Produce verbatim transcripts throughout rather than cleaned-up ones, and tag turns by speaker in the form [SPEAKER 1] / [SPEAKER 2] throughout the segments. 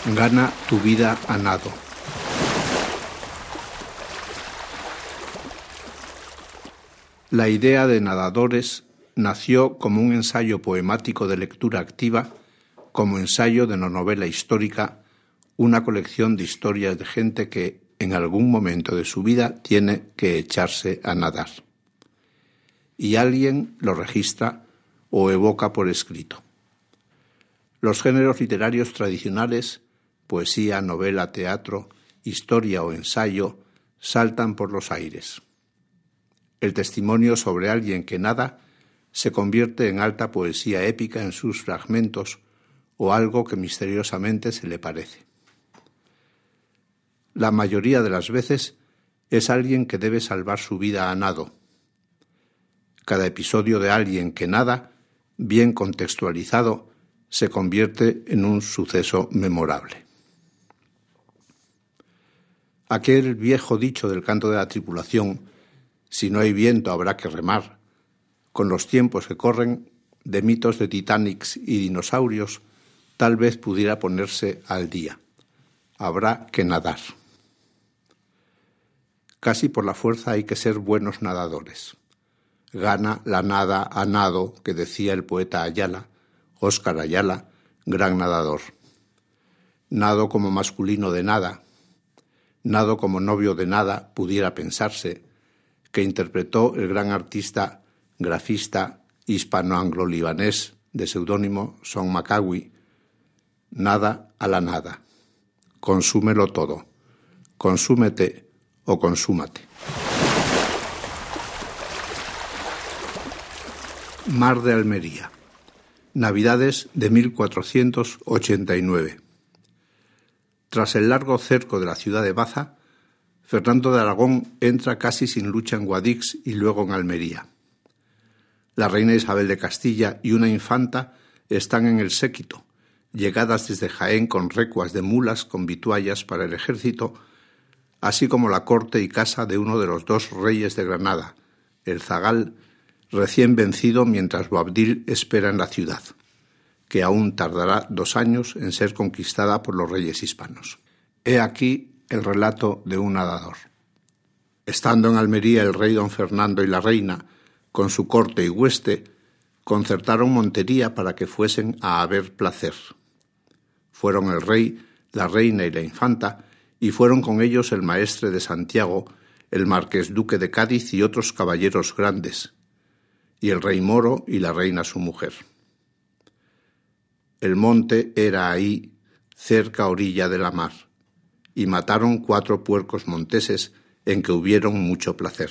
[SPEAKER 1] Gana tu vida a nado. La idea de Nadadores nació como un ensayo poemático de lectura activa, como ensayo de no novela histórica, una colección de historias de gente que en algún momento de su vida tiene que echarse a nadar. Y alguien lo registra o evoca por escrito. Los géneros literarios tradicionales, poesía, novela, teatro, historia o ensayo, saltan por los aires. El testimonio sobre alguien que nada se convierte en alta poesía épica en sus fragmentos o algo que misteriosamente se le parece. La mayoría de las veces es alguien que debe salvar su vida a nado. Cada episodio de alguien que nada, bien contextualizado, se convierte en un suceso memorable. Aquel viejo dicho del canto de la tripulación, si no hay viento habrá que remar, con los tiempos que corren, de mitos de Titanics y dinosaurios, tal vez pudiera ponerse al día. Habrá que nadar. Casi por la fuerza hay que ser buenos nadadores. Gana la nada a nado, que decía el poeta Ayala, Óscar Ayala, gran nadador. Nado como masculino de nada, nado como novio de nada, pudiera pensarse, que interpretó el gran artista, grafista, hispano-anglo-libanés, de seudónimo Son Macawi. Nada a la nada. Consúmelo todo. Consúmete o consúmate. Mar de Almería. Navidades de mil cuatrocientos ochenta y nueve. Tras el largo cerco de la ciudad de Baza, Fernando de Aragón entra casi sin lucha en Guadix y luego en Almería. La reina Isabel de Castilla y una infanta están en el séquito, llegadas desde Jaén con recuas de mulas con vituallas para el ejército, así como la corte y casa de uno de los dos reyes de Granada, el zagal, recién vencido mientras Boabdil espera en la ciudad, que aún tardará dos años en ser conquistada por los reyes hispanos. He aquí el relato de un nadador. Estando en Almería el rey don Fernando y la reina, con su corte y hueste, concertaron montería para que fuesen a haber placer. Fueron el rey, la reina y la infanta, y fueron con ellos el maestre de Santiago, el marqués duque de Cádiz y otros caballeros grandes, y el rey moro y la reina su mujer. El monte era ahí, cerca orilla de la mar, y mataron cuatro puercos monteses en que hubieron mucho placer.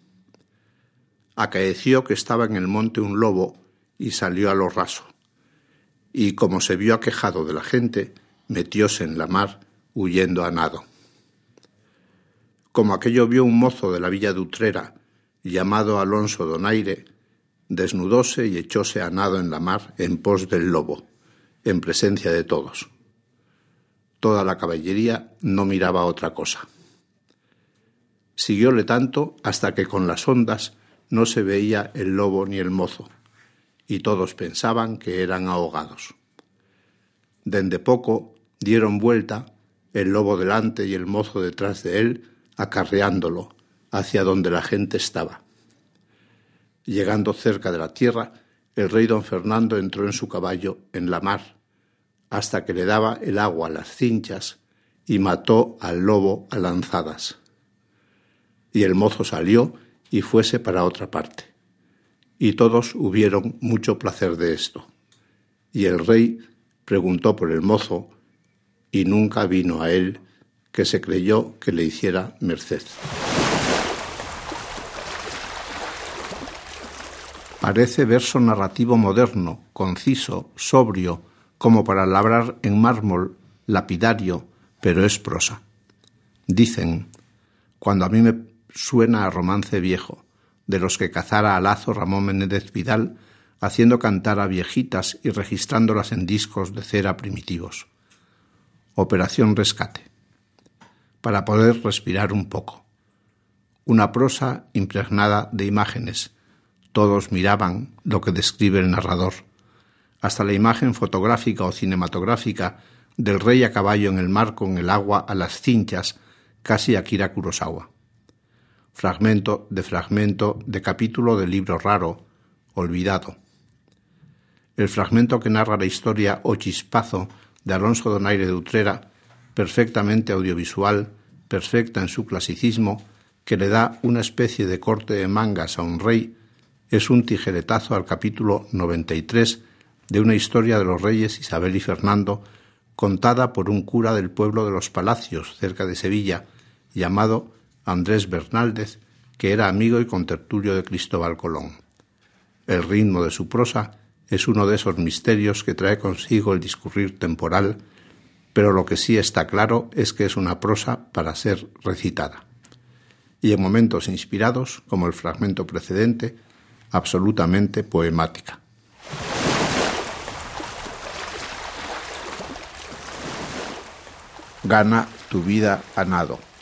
[SPEAKER 1] Acaeció que estaba en el monte un lobo y salió a lo raso, y como se vio aquejado de la gente, metióse en la mar, huyendo a nado. Como aquello vio un mozo de la villa de Utrera, llamado Alonso Donaire, desnudóse y echóse a nado en la mar en pos del lobo, en presencia de todos. Toda la caballería no miraba otra cosa. Siguióle tanto hasta que con las ondas no se veía el lobo ni el mozo, y todos pensaban que eran ahogados. Dende poco dieron vuelta, el lobo delante y el mozo detrás de él, acarreándolo hacia donde la gente estaba. Llegando cerca de la tierra, el rey don Fernando entró en su caballo en la mar, hasta que le daba el agua a las cinchas y mató al lobo a lanzadas. Y el mozo salió y fuese para otra parte. Y todos hubieron mucho placer de esto. Y el rey preguntó por el mozo, y nunca vino a él, que se creyó que le hiciera merced. Parece verso narrativo moderno, conciso, sobrio, como para labrar en mármol, lapidario, pero es prosa. Dicen, cuando a mí me suena a romance viejo, de los que cazara a lazo Ramón Menéndez Vidal, haciendo cantar a viejitas y registrándolas en discos de cera primitivos. Operación Rescate. Para poder respirar un poco. Una prosa impregnada de imágenes. Todos miraban lo que describe el narrador. Hasta la imagen fotográfica o cinematográfica del rey a caballo en el mar con el agua a las cinchas, casi Akira Kurosawa. Fragmento de fragmento de capítulo del libro raro, olvidado. El fragmento que narra la historia O Chispazo de Alonso Donaire de Utrera, perfectamente audiovisual, perfecta en su clasicismo, que le da una especie de corte de mangas a un rey, es un tijeretazo al capítulo noventa y tres de una historia de los reyes Isabel y Fernando, contada por un cura del pueblo de Los Palacios, cerca de Sevilla, llamado Andrés Bernaldez, que era amigo y contertulio de Cristóbal Colón. El ritmo de su prosa es uno de esos misterios que trae consigo el discurrir temporal, pero lo que sí está claro es que es una prosa para ser recitada. Y en momentos inspirados, como el fragmento precedente, absolutamente poemática. Gana tu vida a nado.